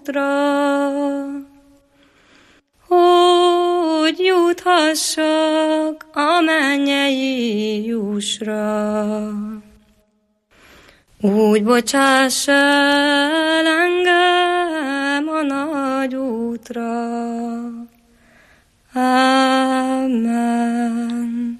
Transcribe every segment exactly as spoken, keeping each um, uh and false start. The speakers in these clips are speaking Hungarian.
útra, hogy juthassak a mennyei jussra. Úgy bocsáss el engem a nagy útra. Amen.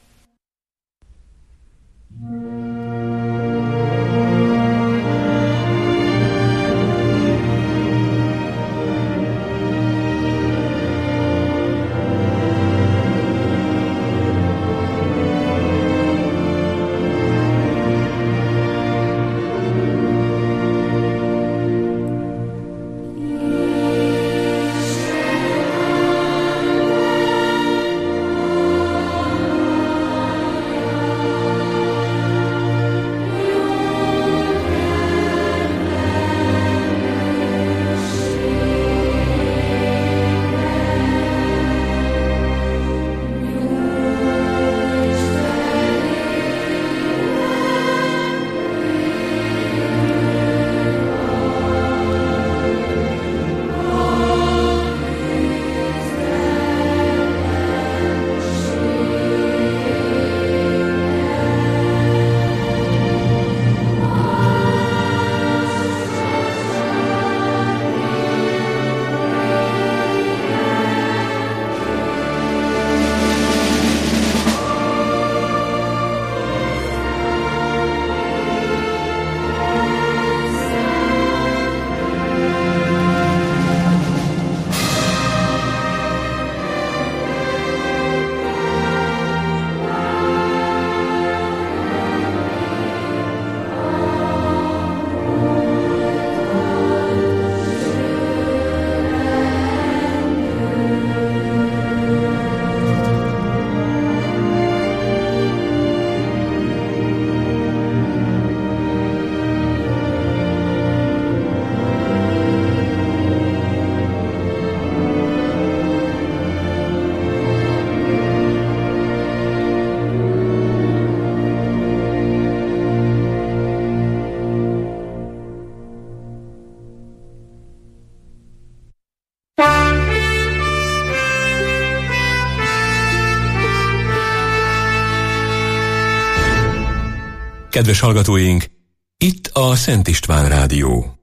Kedves hallgatóink, itt a Szent István Rádió.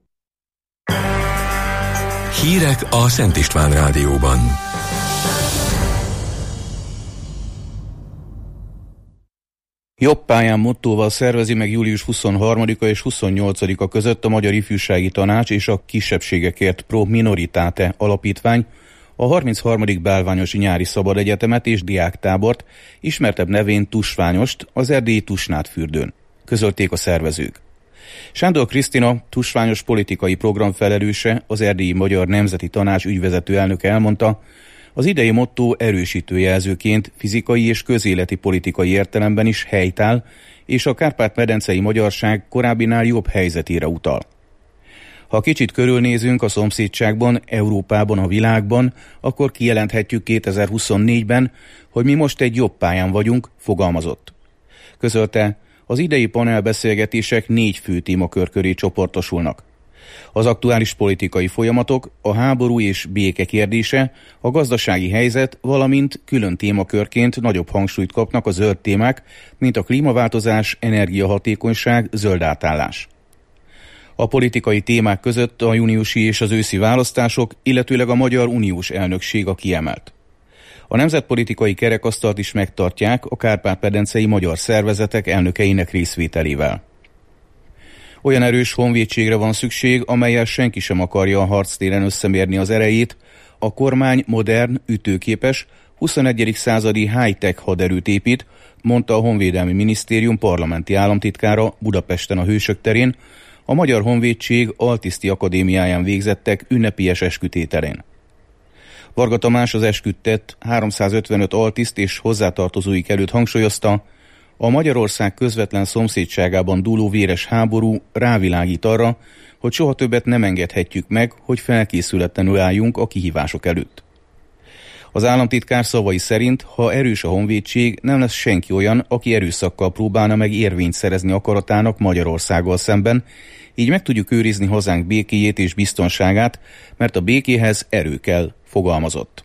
Hírek a Szent István Rádióban. Jobb pályán mottóval szervezi meg július huszonharmadika és huszonnyolcadika között a Magyar Ifjúsági Tanács és a Kisebbségekért Pro Minoritate Alapítvány a harmincharmadik Bálványosi Nyári Szabad Egyetemet és diáktábort, ismertebb nevén Tusványost, az erdélyi Tusnádfürdőn, közölték a szervezők. Sándor Krisztina, tusványos politikai programfelelőse, az Erdélyi Magyar Nemzeti Tanács ügyvezető elnöke elmondta, az idei mottó erősítő jelzőként fizikai és közéleti politikai értelemben is helytáll, és a kárpát-medencei magyarság korábbinál jobb helyzetére utal. Ha kicsit körülnézünk a szomszédságban, Európában, a világban, akkor kijelenthetjük kétezer-huszonnégyben, hogy mi most egy jobb pályán vagyunk, fogalmazott. Közölte, az idei panelbeszélgetések négy fő témakör köré csoportosulnak. Az aktuális politikai folyamatok, a háború és béke kérdése, a gazdasági helyzet, valamint külön témakörként nagyobb hangsúlyt kapnak a zöld témák, mint a klímaváltozás, energiahatékonyság, zöld átállás. A politikai témák között a júniusi és az őszi választások, illetőleg a Magyar Uniós elnökség a kiemelt. A nemzetpolitikai kerekasztalt is megtartják a kárpát-medencei magyar szervezetek elnökeinek részvételével. Olyan erős honvédségre van szükség, amellyel senki sem akarja a harctéren összemérni az erejét, a kormány modern, ütőképes, huszonegyedik századi high-tech haderőt épít, mondta a Honvédelmi Minisztérium parlamenti államtitkára Budapesten a Hősök terén, a Magyar Honvédség Altiszti Akadémiáján végzettek ünnepélyes eskütételén. Varga Tamás, az esküdtett háromszázötvenöt altiszt és hozzátartozóik előtt hangsúlyozta, a Magyarország közvetlen szomszédságában dúló véres háború rávilágít arra, hogy soha többet nem engedhetjük meg, hogy felkészületlenül álljunk a kihívások előtt. Az államtitkár szavai szerint, ha erős a honvédség, nem lesz senki olyan, aki erőszakkal próbálna meg érvényt szerezni akaratának Magyarországgal szemben, így meg tudjuk őrizni hazánk békéjét és biztonságát, mert a békéhez erő kell, fogalmazott.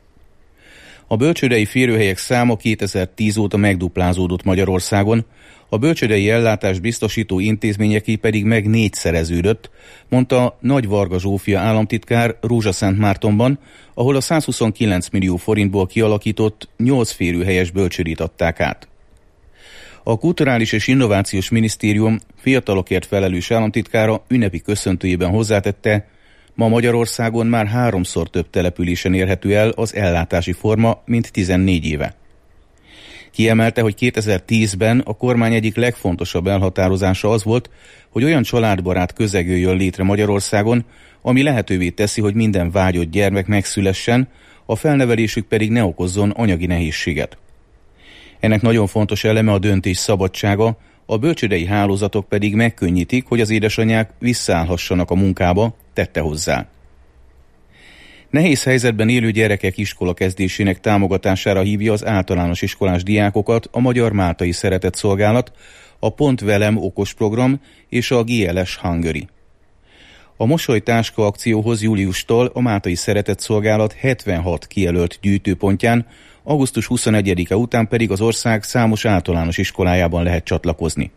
A bölcsődei férőhelyek száma kétezer-tíz óta megduplázódott Magyarországon, a bölcsődei ellátást biztosító intézményeké pedig meg négyszereződött, mondta Nagy Varga Zsófia államtitkár Rózsaszentmártonban, ahol a százhuszonkilenc millió forintból kialakított nyolc férőhelyes bölcsődét adták át. A Kulturális és Innovációs Minisztérium fiatalokért felelős államtitkára ünnepi köszöntőjében hozzátette, ma Magyarországon már háromszor több településen érhető el az ellátási forma, mint tizennégy éve. Kiemelte, hogy kétezer-tízben a kormány egyik legfontosabb elhatározása az volt, hogy olyan családbarát közeg jöjjön létre Magyarországon, ami lehetővé teszi, hogy minden vágyott gyermek megszülessen, a felnevelésük pedig ne okozzon anyagi nehézséget. Ennek nagyon fontos eleme a döntés szabadsága, a bölcsődei hálózatok pedig megkönnyítik, hogy az édesanyák visszaállhassanak a munkába, tette hozzá. Nehéz helyzetben élő gyerekek iskola kezdésének támogatására hívja az általános iskolás diákokat a Magyar Máltai Szeretett Szolgálat, a Pont Velem okos program és a gé el es Hungary. A Mosolytáska akcióhoz júliustól a Máltai Szeretett Szolgálat hetvenhat kijelölt gyűjtőpontján, augusztus huszonegyedike után pedig az ország számos általános iskolájában lehet csatlakozni.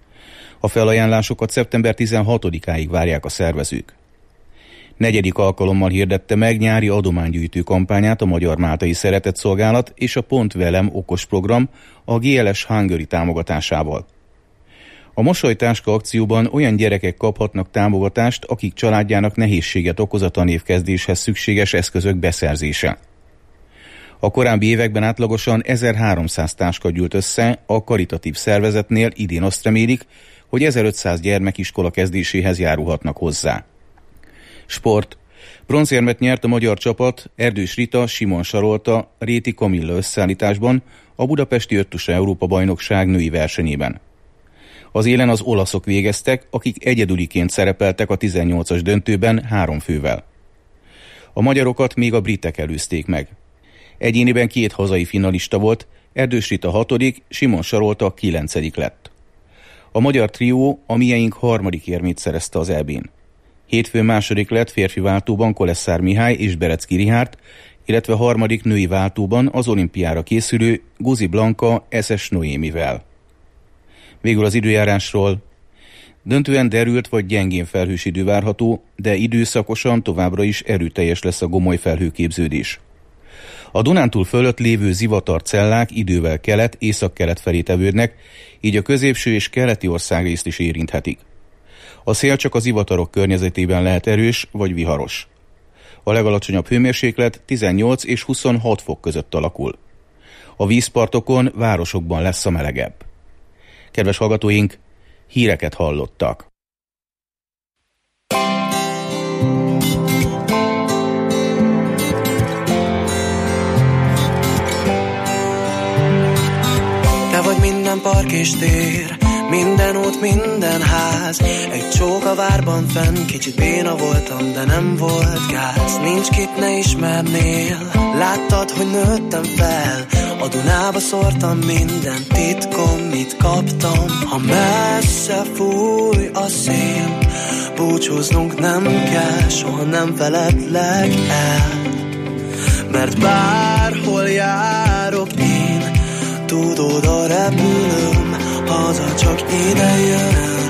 A felajánlásokat szeptember tizenhatodikáig várják a szervezők. Negyedik alkalommal hirdette meg nyári adománygyűjtő kampányát a Magyar Máltai Szeretett Szolgálat és a Pont Velem okos program a gé el es Hungary támogatásával. A Mosolytáska akcióban olyan gyerekek kaphatnak támogatást, akik családjának nehézséget okoz a tanévkezdéshez szükséges eszközök beszerzése. A korábbi években átlagosan ezerháromszáz táska gyűlt össze, a karitatív szervezetnél idén azt remélik, hogy ezerötszáz gyermek iskola kezdéséhez járulhatnak hozzá. Sport. Bronzérmet nyert a magyar csapat Erdős Rita, Simon Sarolta, Réti Kamilla összeállításban a budapesti öttusa Európa-bajnokság női versenyében. Az élen az olaszok végeztek, akik egyedüliként szerepeltek a tizennyolcas döntőben három fővel. A magyarokat még a britek előzték meg. Egyéniben két hazai finalista volt, Erdős Rita hatodik, Simon Sarolta kilencedik lett. A magyar trió a mieink harmadik érmét szerezte az é bén. Hétfőn második lett férfi váltóban Kolesszár Mihály és Berecki Richárd, illetve harmadik női váltóban az olimpiára készülő Guzi Blanka es es Noémivel. Végül az időjárásról. Döntően derült vagy gyengén felhős idő várható, de időszakosan továbbra is erőteljes lesz a gomoly felhőképződés. A Dunántúl fölött lévő zivatarcellák idővel kelet-észak-kelet felé tevődnek, így a középső és keleti országrészt is érinthetik. A szél csak az zivatarok környezetében lehet erős vagy viharos. A legalacsonyabb hőmérséklet tizennyolc és huszonhat fok között alakul. A vízpartokon, városokban lesz a melegebb. Kedves hallgatóink, híreket hallottak. Te vagy minden park és tér, minden út, minden ház. Egy csók a várban fenn, kicsit béna voltam, de nem volt gáz. Nincs kit ne ismernél, láttad, hogy nőttem fel. A Dunába szórtam minden titkom, mit kaptam. Ha messze fúj a szél, búcsúznunk nem kell, soha nem feledlek el. Mert bárhol járok én, tudod, a repülőm haza csak ide jön.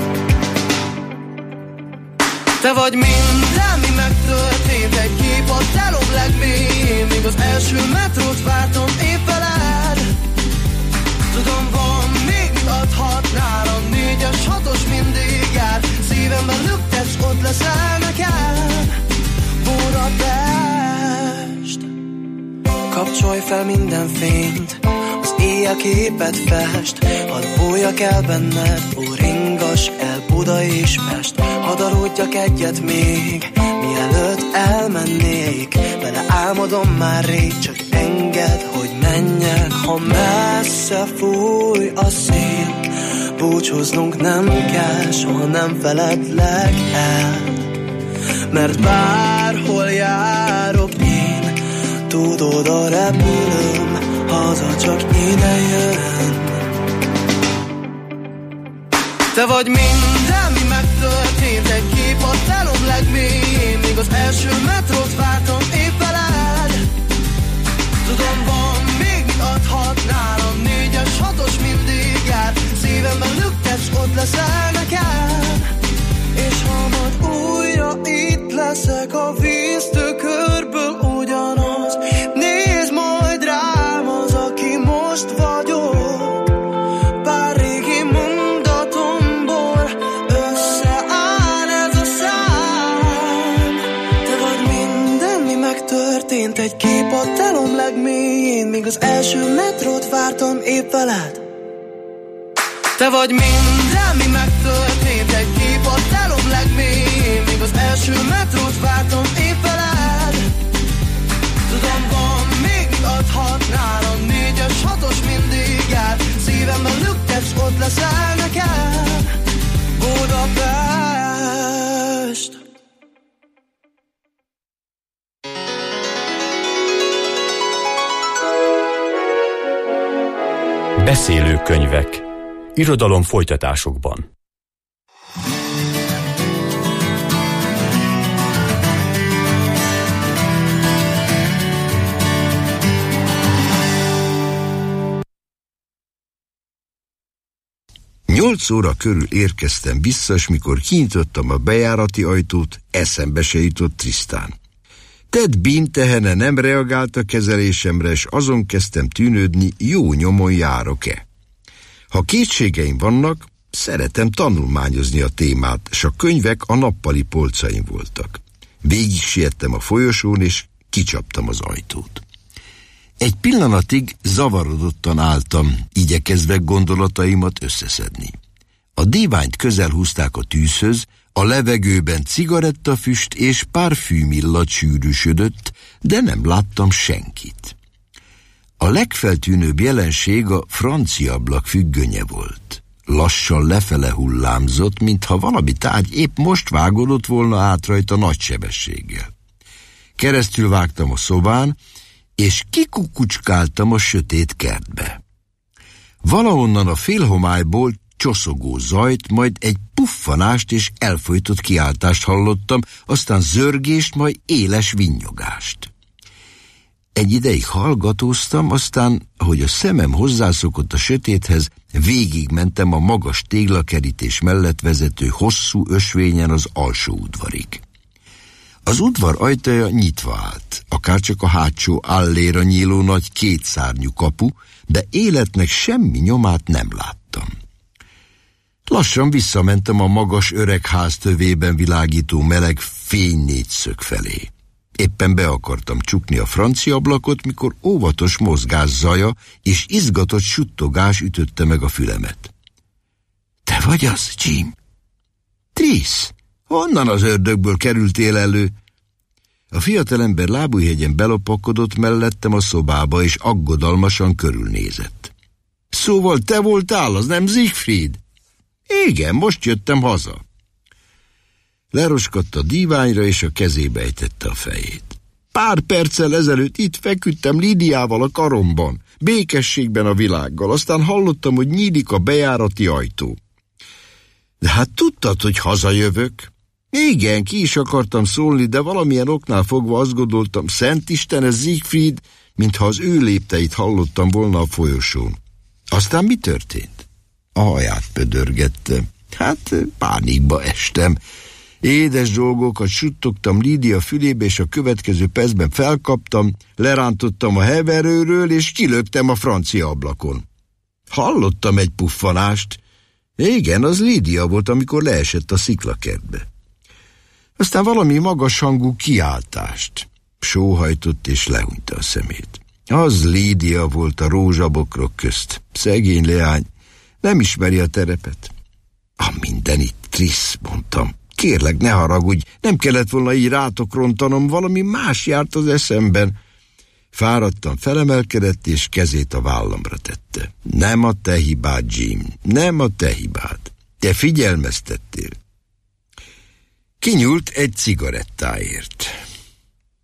Te vagy minden, mi megtörtént, egy kép a telom legmélyén. Még az első metrót vártam évveled. Tudom, van még mit adhatnál, a négyes, hatos mindig jár. Szívemben lüktetsz, ott leszel nekem, Budapest. Kapcsolj fel minden fényt, éjjel képet fest, hadd bújjak el benned, ó ringas el Buda és Pest. Hadd aludjak egyet még, mielőtt elmennék, vele álmodom már rég, csak engedd, hogy menjek. Ha messze fúj a szél, búcsúznunk nem kell, soha nem feledlek el. Mert bárhol járok én, tudod, a repülőm haza csak ide jön. Te vagy minden, mi megtörtént, egy kép a telom legmélyén, még az első metrót vártam épp veled. Tudom, van még mit adhatnál, a négyes, hatos mindig jár, szívemben lüktetsz, ott leszel nekem. És ha majd újra itt leszek a víztükörből ugyanaz, nézd majd rám az, aki most vagyok. Pár régi mondatomból összeáll ez a szám. Te vagy minden, mi megtörtént, egy kép a telom legmélyén, még az első metrót vártam épp veled. Te vagy minden, mi megtörtént, egy kép a telom legmélyén, még az első metrót vártam épp veled. Tudom, van még mit adhatnál, a négyes, hatos mindig jár, szívemben lüktetsz, ott leszel nekem. Budapest. Beszélő könyvek. Irodalom folytatásokban. Nyolc óra körül érkeztem vissza, és mikor kinyitottam a bejárati ajtót, eszembe se jutott Tristan. Ted Bean tehene nem reagált a kezelésemre, és azon kezdtem tűnődni, jó nyomon járok-e. Ha kétségeim vannak, szeretem tanulmányozni a témát, és a könyvek a nappali polcaim voltak. Végig siettem a folyosón, és kicsaptam az ajtót. Egy pillanatig zavarodottan álltam, igyekezve gondolataimat összeszedni. A díványt közel húzták a tűzhöz, a levegőben cigarettafüst és parfümillat sűrűsödött, de nem láttam senkit. A legfeltűnőbb jelenség a francia ablak függönye volt. Lassan lefele hullámzott, mintha valami tárgy épp most vágódott volna át rajta nagy sebességgel. Keresztül vágtam a szobán, és kikukucskáltam a sötét kertbe. Valahonnan a félhomályból csoszogó zajt, majd egy puffanást és elfojtott kiáltást hallottam, aztán zörgést, majd éles vinyogást. Egy ideig hallgatóztam, aztán, ahogy a szemem hozzászokott a sötéthez, végigmentem a magas téglakerítés mellett vezető hosszú ösvényen az alsó udvarig. Az udvar ajtaja nyitva állt, akárcsak a hátsó alléra nyíló nagy kétszárnyú kapu, de életnek semmi nyomát nem láttam. Lassan visszamentem a magas öreg ház tövében világító meleg fénynégyszög felé. Éppen be akartam csukni a francia ablakot, mikor óvatos mozgás zaja és izgatott suttogás ütötte meg a fülemet. Te vagy az, Jim? Trisz, honnan az ördögből kerültél elő? A fiatalember lábújhegyen belopakodott mellettem a szobába, és aggodalmasan körülnézett. Szóval te voltál, az nem Siegfried? Igen, most jöttem haza. Leroskadt a díványra, és a kezébe ejtette a fejét. Pár perccel ezelőtt itt feküdtem Lídiával a karomban, békességben a világgal, aztán hallottam, hogy nyílik a bejárati ajtó. De hát tudtad, hogy hazajövök? Igen, ki is akartam szólni, de valamilyen oknál fogva azt gondoltam, Szent Isten, ez Siegfried, mintha az ő lépteit hallottam volna a folyosón. Aztán mi történt? A haját pödörgette. Hát pánikba estem. Édes dolgokat suttogtam Lídia fülébe, és a következő percben felkaptam, lerántottam a heverőről, és kilöktem a francia ablakon. Hallottam egy puffanást. Igen, az Lídia volt, amikor leesett a sziklakertbe. Aztán valami magas hangú kiáltást. Sóhajtott és lehúnyta a szemét. Az Lídia volt a rózsabokrok közt. Szegény leány, nem ismeri a terepet. A mindenit, Trisz, mondtam. Kérlek, ne haragudj, nem kellett volna így rátok rontanom, valami más járt az eszemben. Fáradtan felemelkedett, és kezét a vállamra tette. Nem a te hibád, Jim, nem a te hibád. Te figyelmeztettél. Kinyúlt egy cigarettáért.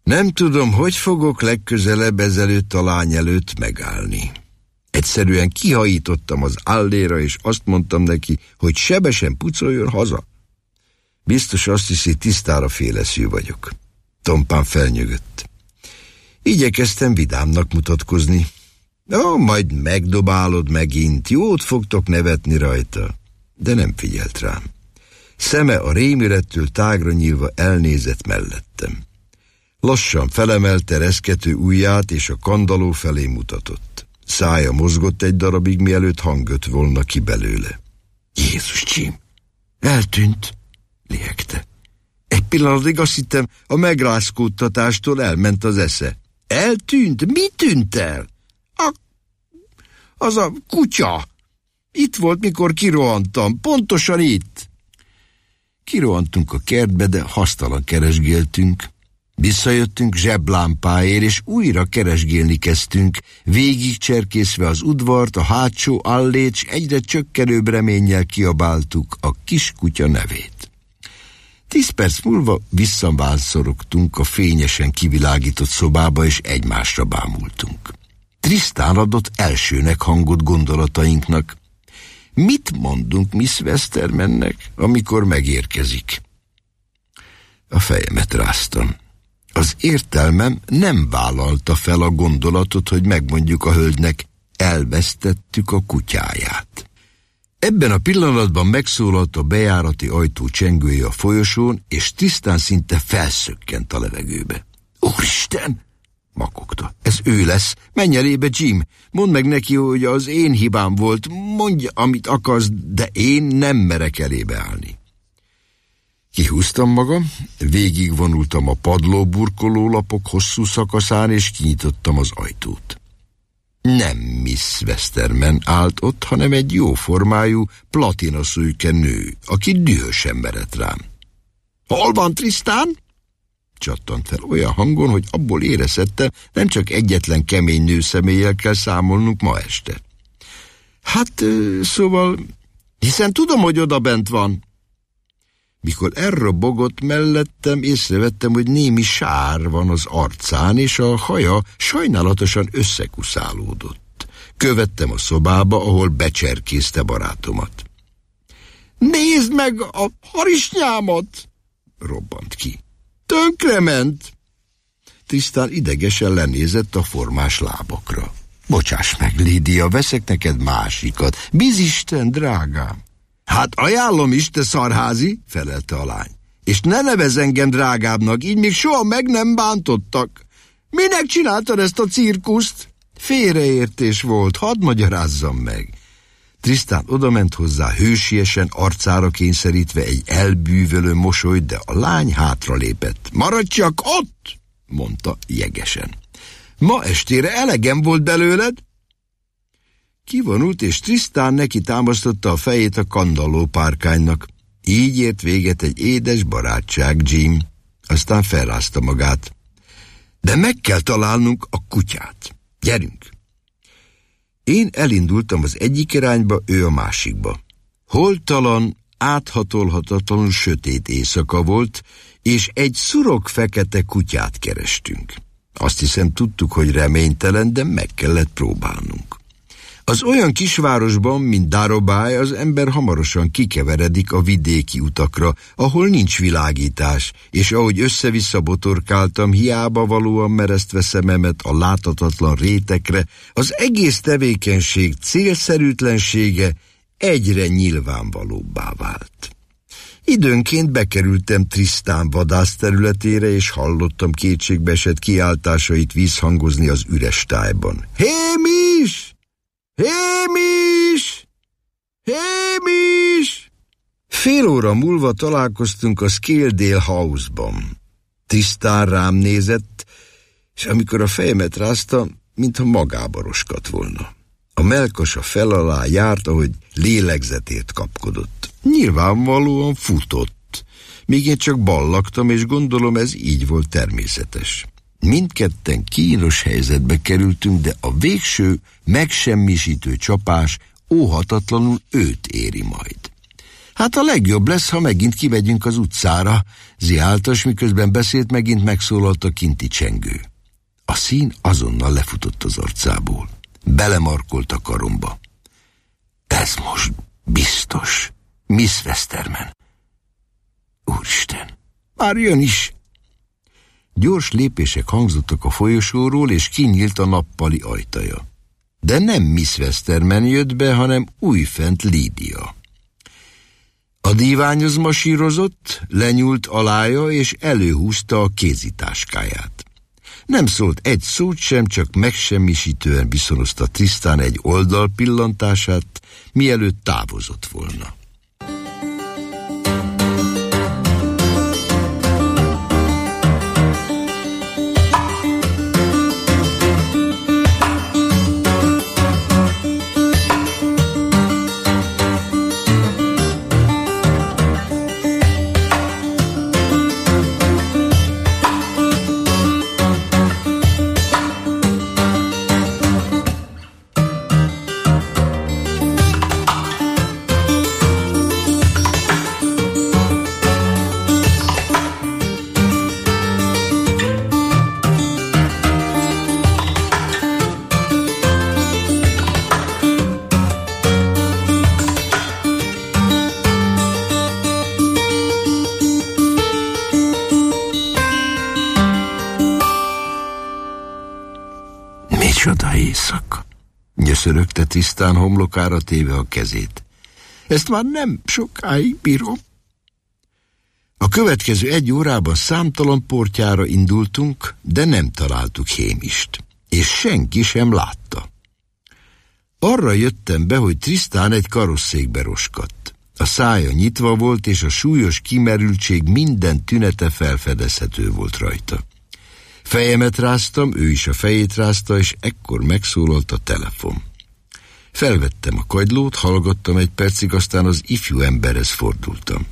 Nem tudom, hogy fogok legközelebb ezelőtt a lány előtt megállni. Egyszerűen kihajítottam az alléra, és azt mondtam neki, hogy sebesen pucoljon haza. Biztos azt hiszi, tisztára féleszű vagyok. Tompán felnyögött. Igyekeztem vidámnak mutatkozni. Ó, majd megdobálod megint, jót fogtok nevetni rajta. De nem figyelt rám. Szeme a rémülettől tágra nyílva elnézett mellettem. Lassan felemelte reszkető ujját, és a kandalló felé mutatott. Szája mozgott egy darabig, mielőtt hang jött volna ki belőle. Jézus, Jim, eltűnt, lihegte. Egy pillanatig azt hittem, a megrázkódtatástól elment az esze. Eltűnt? Mi tűnt el? A... Az a kutya. Itt volt, mikor kirohantam, pontosan itt. Kirohantunk a kertbe, de hasztalan keresgéltünk. Visszajöttünk zseblámpáért, és újra keresgélni kezdtünk, végig cserkészve az udvart, a hátsó allét, s egyre csökkenőbb reménnyel kiabáltuk a kiskutya nevét. Tíz perc múlva visszavánszorogtunk a fényesen kivilágított szobába, és egymásra bámultunk. Tristan adott elsőnek hangot gondolatainknak. Mit mondunk Miss Westermannek, amikor megérkezik? A fejemet ráztam. Az értelmem nem vállalta fel a gondolatot, hogy megmondjuk a hölgynek, elvesztettük a kutyáját. Ebben a pillanatban megszólalt a bejárati ajtó csengője a folyosón, és Tristan szinte felszökkent a levegőbe. Úristen! Makogta. Ez ő lesz. Menj elébe, Jim. Mondd meg neki, hogy az én hibám volt. Mondja, amit akarsz, de én nem merek elébe állni. Kihúztam magam, végigvonultam a padlóburkoló lapok hosszú szakaszán, és kinyitottam az ajtót. Nem Miss Westerman állt ott, hanem egy jóformájú, platinaszőke nő, aki dühösen merett rám. Hol van Tristan? Csattant fel olyan hangon, hogy abból érezhettem, nem csak egyetlen kemény nőszemélyel kell számolnunk ma este. Hát, szóval, hiszen tudom, hogy oda bent van. Mikor elrobogott mellettem, észrevettem, hogy némi sár van az arcán, és a haja sajnálatosan összekuszálódott. Követtem a szobába, ahol becserkészte barátomat. Nézd meg a harisnyámat! Robbant ki. Tönkrement! Tristan idegesen lenézett a formás lábakra. Bocsáss meg, Lídia, veszek neked másikat. Bizisten, drágám! Hát ajánlom is, te szarházi, felelte a lány. És ne nevezz engem drágábbnak, így még soha meg nem bántottak. Minek csináltad ezt a cirkuszt? Félreértés volt, hadd magyarázzam meg. Tristan odament hozzá hősiesen, arcára kényszerítve egy elbűvölő mosolyt, de a lány hátralépett. Maradj csak ott, mondta jegesen. Ma estére elegem volt belőled? Kivonult, és Tristan neki támasztotta a fejét a kandalló párkánynak. Így ért véget egy édes barátság, Jim. Aztán felrázta magát. De meg kell találnunk a kutyát. Gyerünk! Én elindultam az egyik irányba, ő a másikba. Holtalan, áthatolhatatlanul sötét éjszaka volt, és egy szurok fekete kutyát kerestünk. Azt hiszem, tudtuk, hogy reménytelen, de meg kellett próbálnunk. Az olyan kisvárosban, mint Darabály, az ember hamarosan kikeveredik a vidéki utakra, ahol nincs világítás, és ahogy össze-vissza botorkáltam, hiába valóan meresztve szememet a láthatatlan rétekre, az egész tevékenység célszerűtlensége egyre nyilvánvalóbbá vált. Időnként bekerültem Tristan vadász területére, és hallottam kétségbeesett kiáltásait vízhangozni az üres tájban. Hémis! Hémis! Hémis! Fél óra múlva találkoztunk a Scaledale House-ban. Tristan rám nézett, és amikor a fejemet rázta, mintha magába roskadt volna. A mellkasa fel alá járt, ahogy lélegzetét kapkodott. Nyilvánvalóan futott, míg én csak ballagtam, és gondolom ez így volt természetes. Mindketten kínos helyzetbe kerültünk, de a végső, megsemmisítő csapás óhatatlanul őt éri majd. Hát a legjobb lesz, ha megint kimegyünk az utcára, ziáltas, miközben beszélt, megint megszólalt a kinti csengő. A szín azonnal lefutott az arcából. Belemarkolt a karomba. Ez most biztos. Miss Westerman. Úristen, már jön is. Gyors lépések hangzottak a folyosóról, és kinyílt a nappali ajtaja. De nem Miss Westerman jött be, hanem újfent Lídia. A díványhoz masírozott, lenyúlt alája, és előhúzta a kézitáskáját. Nem szólt egy szót sem, csak megsemmisítően viszonozta Tristan egy oldal pillantását, mielőtt távozott volna. Micsoda éjszaka! Nyöszörögte Tristan homlokára téve a kezét. Ezt már nem sokáig bírom. A következő egy órában számtalan portyára indultunk, de nem találtuk Hémist, és senki sem látta. Arra jöttem be, hogy Tristan egy karosszékbe roskadt. A szája nyitva volt, és a súlyos kimerültség minden tünete felfedezhető volt rajta. Fejemet ráztam, ő is a fejét rázta, és ekkor megszólalt a telefon. Felvettem a kagylót, hallgattam egy percig, aztán az ifjú emberhez fordultam.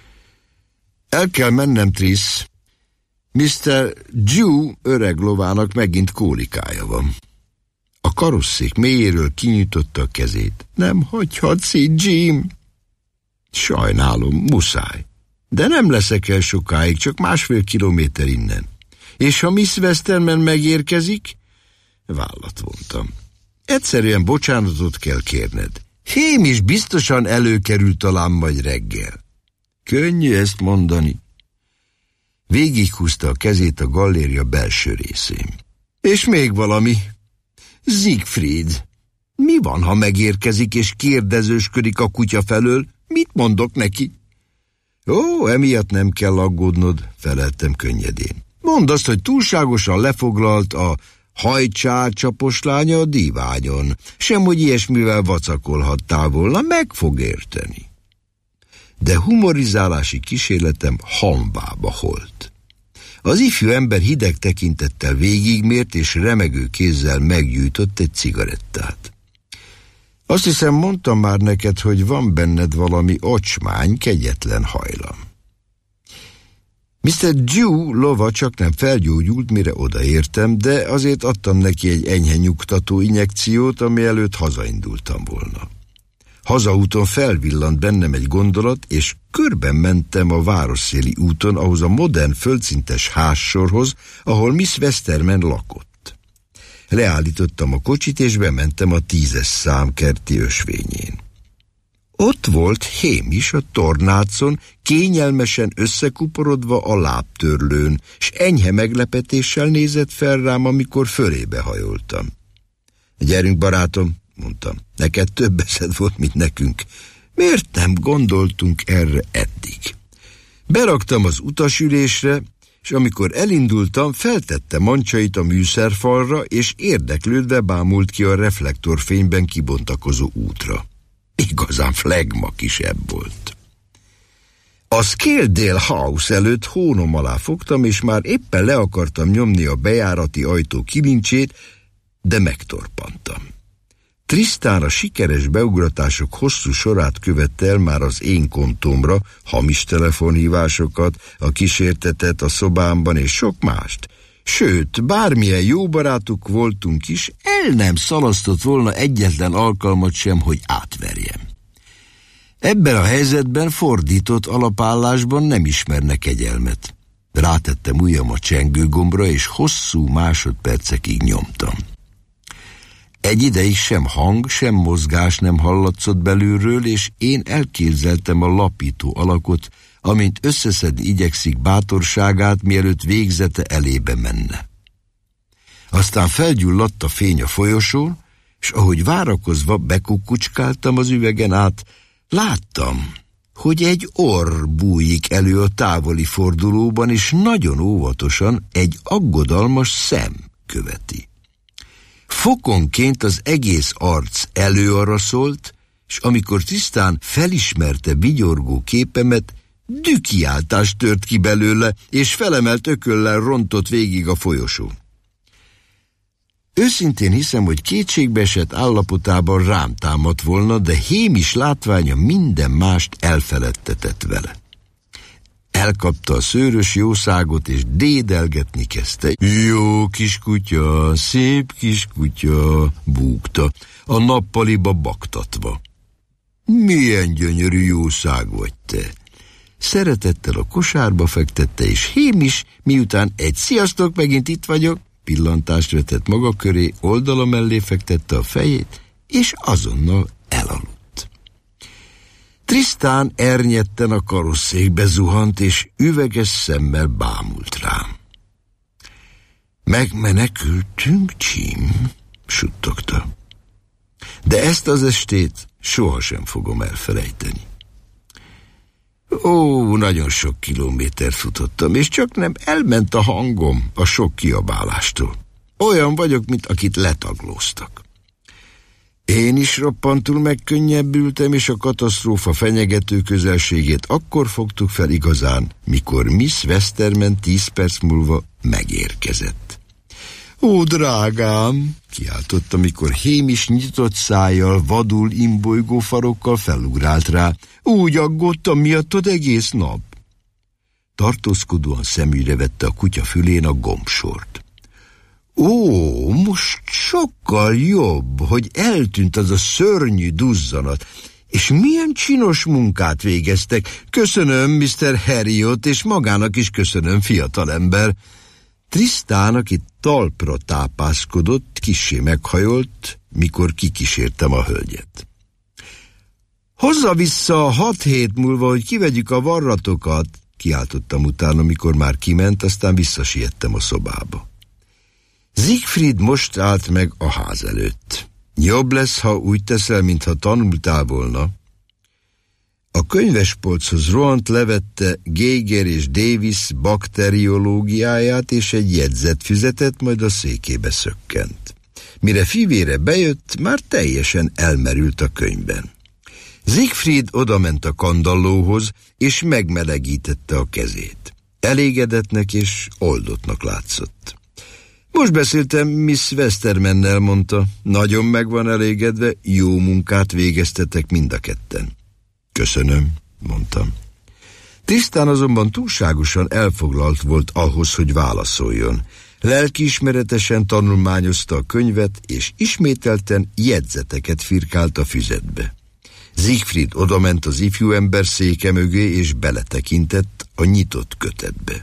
El kell mennem, Trisz. miszter Jew öreg lovának megint kólikája van. A karosszék mélyéről kinyújtotta a kezét. Nem hagyhatsz így, Jim. Sajnálom, muszáj. De nem leszek el sokáig, csak másfél kilométer innen. És ha Miss Westerman megérkezik, vállat vontam. Egyszerűen bocsánatot kell kérned. Hém is biztosan előkerül talán majd reggel. Könnyű ezt mondani. Végighúzta a kezét a galléria belső részén. És még valami. Siegfried, mi van, ha megérkezik és kérdezősködik a kutya felől? Mit mondok neki? Ó, emiatt nem kell aggódnod, feleltem könnyedén. Mondd azt, hogy túlságosan lefoglalt a hajcsárcsapos lánya a díványon, sem hogy ilyesmivel vacakolhattál volna, meg fog érteni. De humorizálási kísérletem hambába holt. Az ifjú ember hideg tekintettel végigmért, és remegő kézzel meggyújtott egy cigarettát. Azt hiszem, mondtam már neked, hogy van benned valami ocsmány, kegyetlen hajlam. miszter Jew lova csak nem felgyógyult, mire odaértem, de azért adtam neki egy enyhe nyugtató injekciót, ami előtt hazaindultam volna. Hazaúton felvillant bennem egy gondolat, és körben mentem a városszéli úton, ahhoz a modern földszintes házsorhoz, ahol Miss Westerman lakott. Leállítottam a kocsit, és bementem a tízes szám kerti ösvényén. Ott volt Hém is a tornácon, kényelmesen összekuporodva a lábtörlőn, s enyhe meglepetéssel nézett fel rám, amikor fölébe hajoltam. Gyerünk, barátom, mondtam, neked több eszed volt, mint nekünk. Miért nem gondoltunk erre eddig? Beraktam az utasülésre, és amikor elindultam, feltette mancsait a műszerfalra, és érdeklődve bámult ki a reflektorfényben kibontakozó útra. Igazán flegma kisebb volt. A Scaledale House előtt hónom alá fogtam, és már éppen le akartam nyomni a bejárati ajtó kilincsét, de megtorpantam. Tristan a sikeres beugratások hosszú sorát követte el már az én kontómra, hamis telefonhívásokat, a kísértetet a szobámban és sok mást. Sőt, bármilyen jó barátuk voltunk is, el nem szalasztott volna egyetlen alkalmat sem, hogy átverjem. Ebben a helyzetben fordított alapállásban nem ismerne kegyelmet. Rátettem ujjam a csengőgombra, és hosszú másodpercekig nyomtam. Egy ideig sem hang, sem mozgás nem hallatszott belülről, és én elképzeltem a lapító alakot, amint összeszedni igyekszik bátorságát, mielőtt végzete elébe menne. Aztán felgyulladt a fény a folyosón, és ahogy várakozva bekukkucskáltam az üvegen át, láttam, hogy egy orr bújik elő a távoli fordulóban, és nagyon óvatosan egy aggodalmas szem követi. Fokonként az egész arc előaraszolt, és amikor tisztán felismerte vigyorgó képemet, dühkiáltás tört ki belőle, és felemelt ököllel rontott végig a folyosón. Őszintén hiszem, hogy kétségbeesett állapotában rám támadt volna, de hémis látványa minden mást elfeledtetett vele. Elkapta a szőrös jószágot, és dédelgetni kezdte. Jó kis kutya, szép kis kutya, búgta, a nappaliba baktatva. Milyen gyönyörű jószág vagy te! Szeretettel a kosárba fektette, és hémis, miután egy sziasztok, megint itt vagyok, pillantást vetett maga köré, oldala mellé fektette a fejét, és azonnal elaludt. Tristan ernyetten a karosszékbe zuhant, és üveges szemmel bámult rám. Megmenekültünk, Jim, suttogta. De ezt az estét sohasem fogom elfelejteni. Ó, nagyon sok kilométert futottam, és csak nem elment a hangom a sok kiabálástól. Olyan vagyok, mint akit letaglóztak. Én is roppantul megkönnyebbültem, és a katasztrófa fenyegető közelségét akkor fogtuk fel igazán, mikor Miss Westerman tíz perc múlva megérkezett. Ó, drágám, kiáltott, amikor hémis nyitott szájjal, vadul imbolygó farokkal felugrált rá. Úgy aggódtam miattad egész nap. Tartózkodóan szemügyre vette a kutya fülén a gombsort. Ó, most sokkal jobb, hogy eltűnt az a szörnyű duzzanat, és milyen csinos munkát végeztek. Köszönöm, miszter Harriot, és magának is köszönöm, fiatalember. Tristan, aki talpra tápászkodott, kissé meghajolt, mikor kikísértem a hölgyet. Hozza vissza hat hét múlva, hogy kivegyük a varratokat, kiáltottam utána, mikor már kiment, aztán visszasiettem a szobába. Siegfried most állt meg a ház előtt. Jobb lesz, ha úgy teszel, mintha tanultál volna. A könyvespolchoz rohant, levette Geiger és Davis bakteriológiáját és egy jegyzetfüzetet, majd a székébe szökkent. Mire fivére bejött, már teljesen elmerült a könyvben. Siegfried odament a kandallóhoz, és megmelegítette a kezét. Elégedetnek és oldottnak látszott. Most beszéltem Miss Westermannel, mondta. Nagyon meg van elégedve, jó munkát végeztetek mind a ketten. Köszönöm, mondtam. Tristan azonban túlságosan elfoglalt volt ahhoz, hogy válaszoljon. Lelkiismeretesen tanulmányozta a könyvet, és ismételten jegyzeteket firkált a füzetbe. Siegfried odament az ifjú ember széke mögé, és beletekintett a nyitott kötetbe.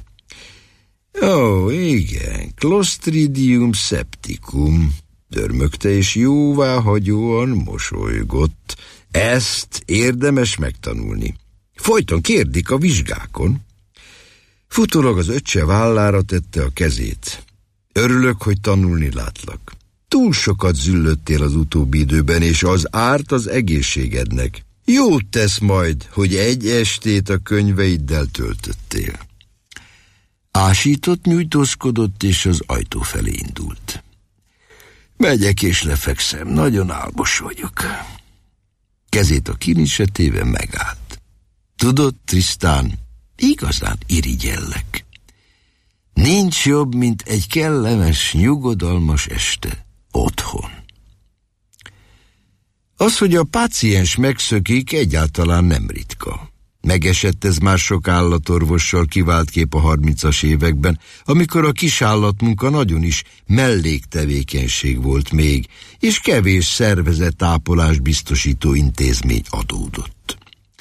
Ó, igen, Clostridium septicum, dörmögte, és jóváhagyóan mosolygott. Ezt érdemes megtanulni. Folyton kérdik a vizsgákon. Futólag az öccse vállára tette a kezét. Örülök, hogy tanulni látlak. Túl sokat züllöttél az utóbbi időben, és az árt az egészségednek. Jót tesz majd, hogy egy estét a könyveiddel töltöttél. Ásított, nyújtózkodott, és az ajtó felé indult. Megyek és lefekszem, nagyon álmos vagyok. Kezét a kilincsre téve megállt. Tudod, Tristan, igazán irigyellek. Nincs jobb, mint egy kellemes, nyugodalmas este otthon. Az, hogy a páciens megszökik, egyáltalán nem ritka. Megesett ez már sok állatorvossal, kivált kép a harmincas években, amikor a kisállatmunka nagyon is melléktevékenység volt még, és kevés szervezetápolást biztosító intézmény adódott.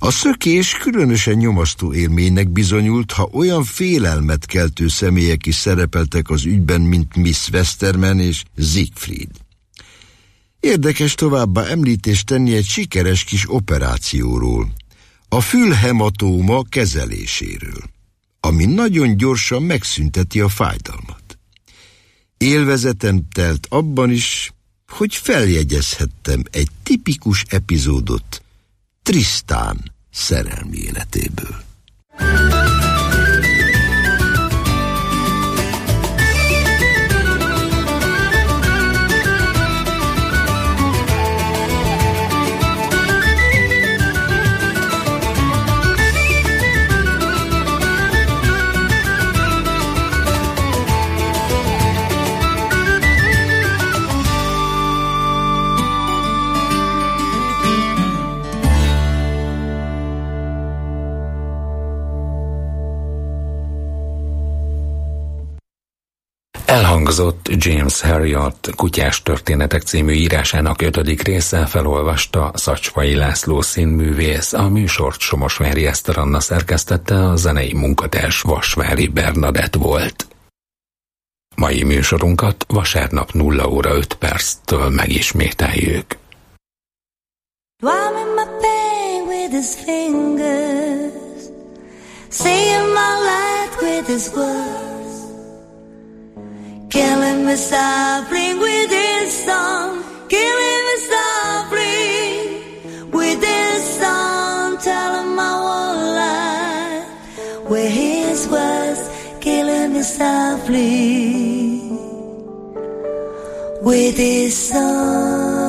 A szökés különösen nyomasztó élménynek bizonyult, ha olyan félelmet keltő személyek is szerepeltek az ügyben, mint Miss Westerman és Siegfried. Érdekes továbbá említést tenni egy sikeres kis operációról, a fülhematóma kezeléséről, ami nagyon gyorsan megszünteti a fájdalmat. Élvezetem telt abban is, hogy feljegyezhettem egy tipikus epizódot Tristan szerelmi életéből. Elhangzott James Herriot Kutyás történetek című írásának ötödik része, felolvasta Szacsvai László színművész, a műsort Somosvári Eszter Anna szerkesztette, a zenei munkatárs Vasvári Bernadett volt. Mai műsorunkat vasárnap nulla óra öt perctől megismételjük. Drumming my pain with his fingers, saying my life with his words, killing me softly with his song, killing me softly with his song, telling my whole life with his words, killing me softly with his song.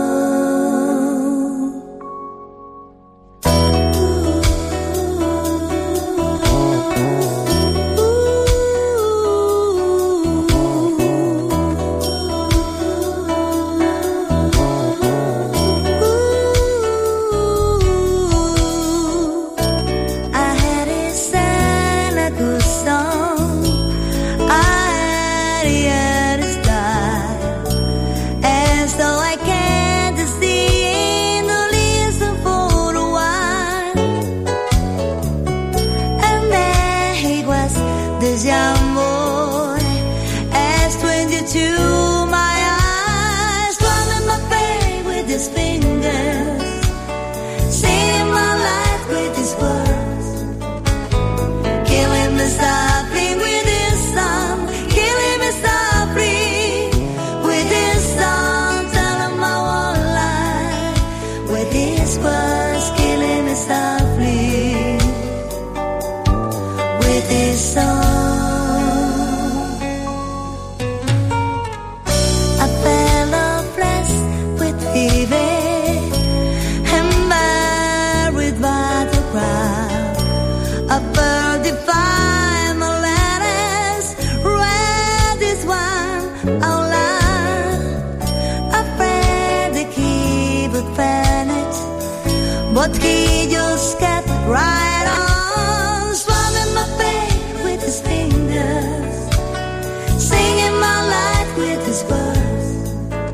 But he just kept right on, swabbing my pain with his fingers, singing my life with his words,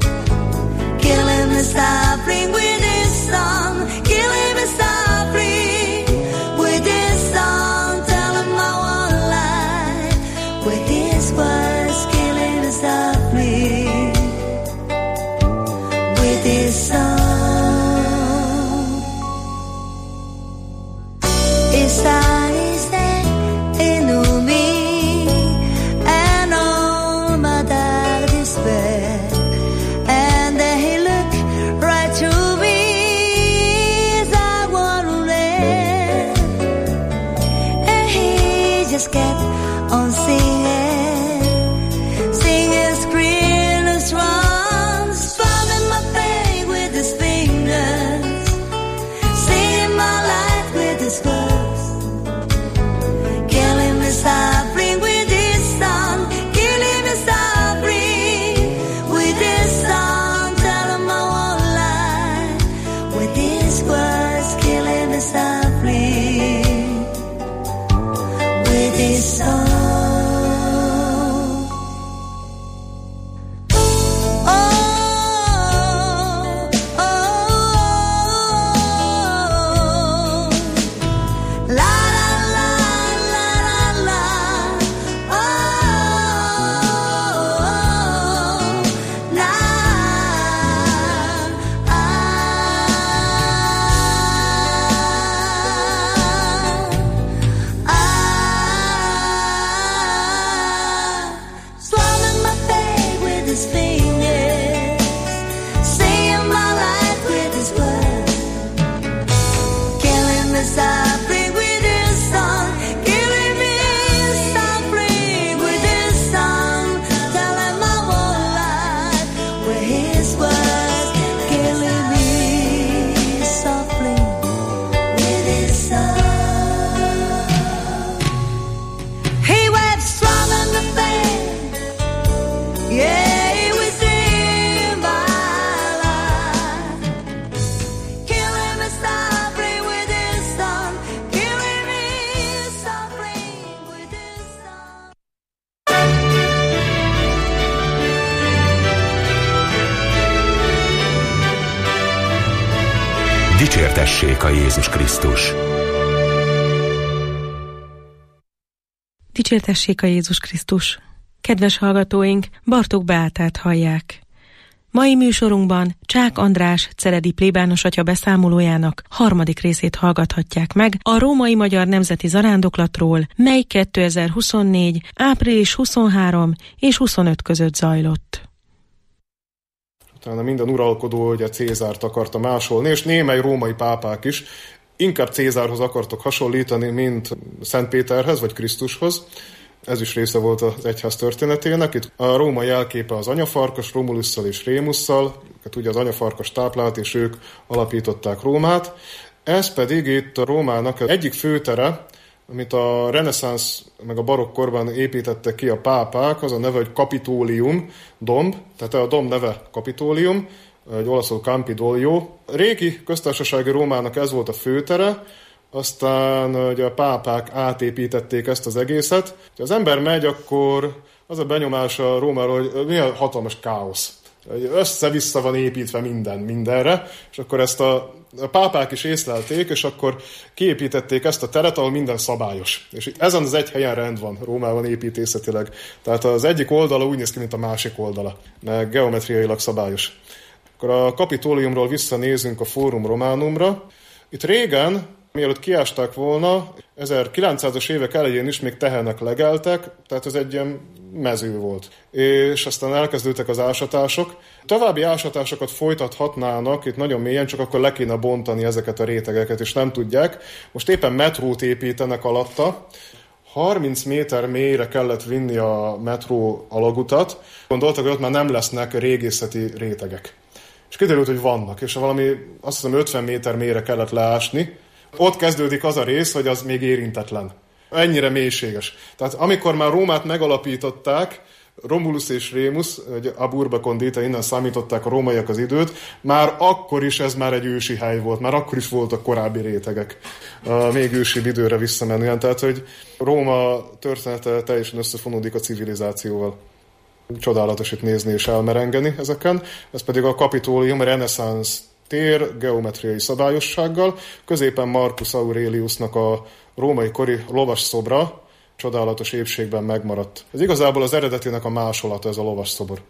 killing me softly with his song, killing me softly with his song, telling my one life with his words, killing me softly with his song. Dicsértessék a Jézus Krisztus! Dicsértessék a Jézus Krisztus! Kedves hallgatóink, Bartók Beátát hallják. Mai műsorunkban Csák András ceredi plébános atya beszámolójának harmadik részét hallgathatják meg a Római Magyar Nemzeti Zarándoklatról, mely kétezer-huszonnégy. április huszonharmadika és huszonötödike között zajlott. Utána minden uralkodó ugye Cézárt akarta másolni, és némely római pápák is inkább Cézárhoz akartok hasonlítani, mint Szent Péterhez vagy Krisztushoz. Ez is része volt az egyház történetének. Itt a római jelképe az anyafarkas, Romulusszal és Rémusszal, hát ugye az anyafarkas táplált, és ők alapították Rómát. Ez pedig itt a Rómának egyik főtere, amit a reneszánsz meg a barokk korban építettek ki a pápák, az a neve, hogy Kapitólium domb, tehát a domb neve Kapitólium, egy olaszul Campidoglio. Régi köztársasági Rómának ez volt a főtere, aztán ugye a pápák átépítették ezt az egészet. Ha az ember megy, akkor az a benyomása a Rómáról, hogy milyen hatalmas káosz. Össze-vissza van építve minden mindenre, és akkor ezt a, a pápák is észlelték, és akkor kiépítették ezt a teret, ahol minden szabályos. És ezen az egy helyen rend van Rómában építészetileg. Tehát az egyik oldala úgy néz ki, mint a másik oldala, meg geometriailag szabályos. Akkor a Kapitóliumról visszanézünk a Fórum Románumra. Itt régen, mielőtt kiásták volna, ezerkilencszázas évek elején is még tehenek legeltek, tehát ez egy ilyen mező volt. És aztán elkezdődtek az ásatások. További ásatásokat folytathatnának itt nagyon mélyen, csak akkor le kéne bontani ezeket a rétegeket, és nem tudják. Most éppen metrót építenek alatta. harminc méter mélyre kellett vinni a metró alagutat. Gondoltak, hogy ott már nem lesznek régészeti rétegek. És kiderült, hogy vannak, és valami, azt hiszem, ötven méter mélyre kellett leásni. Ott kezdődik az a rész, hogy az még érintetlen. Ennyire mélységes. Tehát amikor már Rómát megalapították, Romulus és Rémus, vagy Aburba Condita, innen számították a rómaiak az időt, már akkor is ez már egy ősi hely volt, már akkor is voltak korábbi rétegek, még ősibb időre visszamenően. Tehát, hogy Róma története teljesen összefonódik a civilizációval. Csodálatos itt nézni és elmerengeni ezeken. Ez pedig a Kapitólium reneszánsz tér geometriai szabályossággal. Középen Marcus Aureliusnak a római kori lovas szobra csodálatos épségben megmaradt. Ez igazából az eredetinek a másolata, ez a lovas szobor.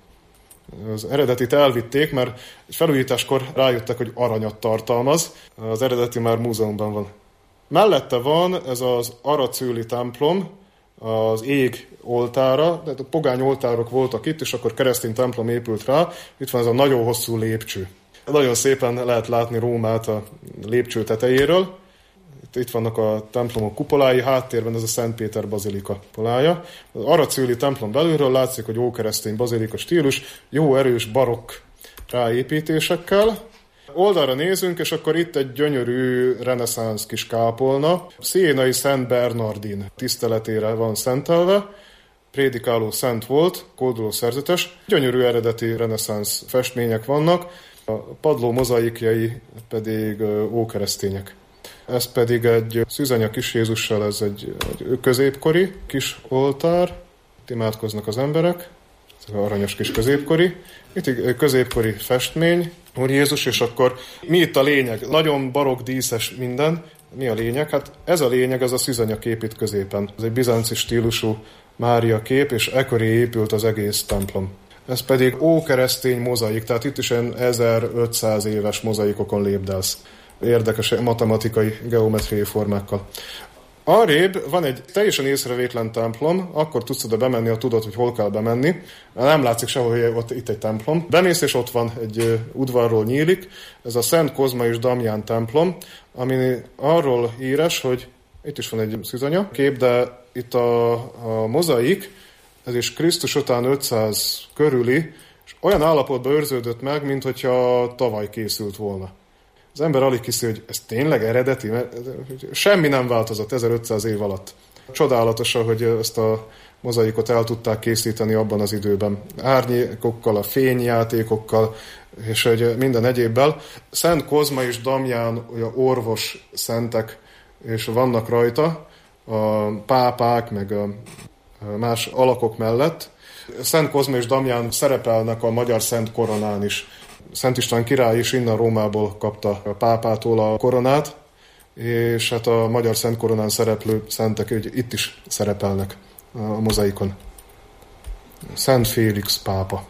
Az eredetit elvitték, mert egy felújításkor rájöttek, hogy aranyat tartalmaz. Az eredeti már múzeumban van. Mellette van ez az Aracőli templom, az ég oltára, tehát a pogány oltárok voltak itt, és akkor keresztény templom épült rá. Itt van ez a nagyon hosszú lépcső. Nagyon szépen lehet látni Rómát a lépcső tetejéről. Itt vannak a templomok kupolái, háttérben ez a Szent Péter bazilika kupolája. Az Aracőli templom belülről látszik, hogy ókeresztény bazilika stílus, jó erős barokk ráépítésekkel. Oldalra nézünk, és akkor itt egy gyönyörű reneszánsz kis kápolna. Sienai Szent Bernardin tiszteletére van szentelve. Prédikáló szent volt, kódoló szerzetes. Gyönyörű eredeti reneszánsz festmények vannak. A padló mozaikjai pedig ókeresztények. Ez pedig egy szűzanya kis Jézussal, ez egy, egy középkori kis oltár. Itt imádkoznak az emberek. Ez az aranyos kis középkori. Itt egy középkori festmény, Úr Jézus, és akkor mi itt a lényeg? Nagyon barokk, díszes minden. Mi a lényeg? Hát ez a lényeg, ez a szűzanya kép itt középen. Ez egy bizánci stílusú Mária kép, és ekkor épült az egész templom. Ez pedig ókeresztény mozaik, tehát itt is ilyen ezerötszáz éves mozaikokon lépdelsz. Érdekes matematikai, geometriai formákkal. Arrébb van egy teljesen észrevétlen templom, akkor tudsz oda bemenni, ha tudod, hogy hol kell bemenni. Nem látszik sehol, hogy ott, itt egy templom. Bemész, és ott van, egy udvarról nyílik. Ez a Szent Kozma és Damján templom, ami arról híres, hogy itt is van egy szűzanya kép, de itt a, a mozaik, ez is Krisztus után ötszáz körüli, és olyan állapotban őrződött meg, mint hogyha tavaly készült volna. Az ember alig hiszi, hogy ez tényleg eredeti, mert semmi nem változott ezerötszáz év alatt. Csodálatos, hogy ezt a mozaikot el tudták készíteni abban az időben. Árnyékokkal, a fényjátékokkal, és hogy minden egyébbel. Szent Kozma és Damján orvos szentek, és vannak rajta a pápák, meg a más alakok mellett. Szent Kozma és Damján szerepelnek a magyar Szent Koronán is. Szent István király is innen Rómából kapta a pápától a koronát, és hát a magyar Szent Koronán szereplő szentek itt is szerepelnek a mozaikon. Szent Félix pápa.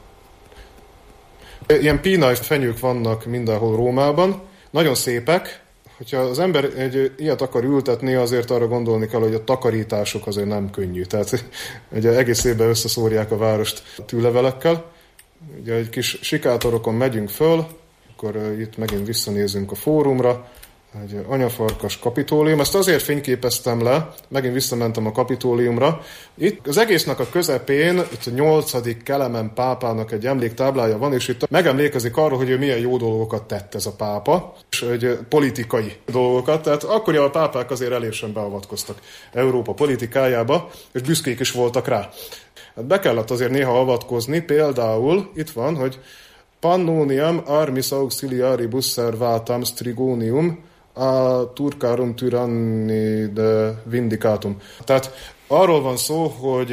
Ilyen pínai fenyők vannak mindenhol Rómában, nagyon szépek. Hogyha az ember egy ilyet akar ültetni, azért arra gondolni kell, hogy a takarítások azért nem könnyű. Tehát ugye egész évben összeszórják a várost tűlevelekkel. Ugye egy kis sikátorokon megyünk föl, akkor itt megint visszanézünk a fórumra, egy anyafarkas Kapitólium. Ezt azért fényképeztem le, megint visszamentem a Kapitóliumra. Itt az egésznek a közepén, itt a nyolcadik Kelemen pápának egy emléktáblája van, és itt megemlékezik arról, hogy ő milyen jó dolgokat tett ez a pápa, és egy politikai dolgokat. Tehát akkoriban a pápák azért elésen beavatkoztak Európa politikájába, és büszkék is voltak rá. Hát be kellett azért néha avatkozni, például itt van, hogy Pannoniam armis auxiliaribus servatam strigonium a turcarum tyranni de vindicatum. Tehát arról van szó, hogy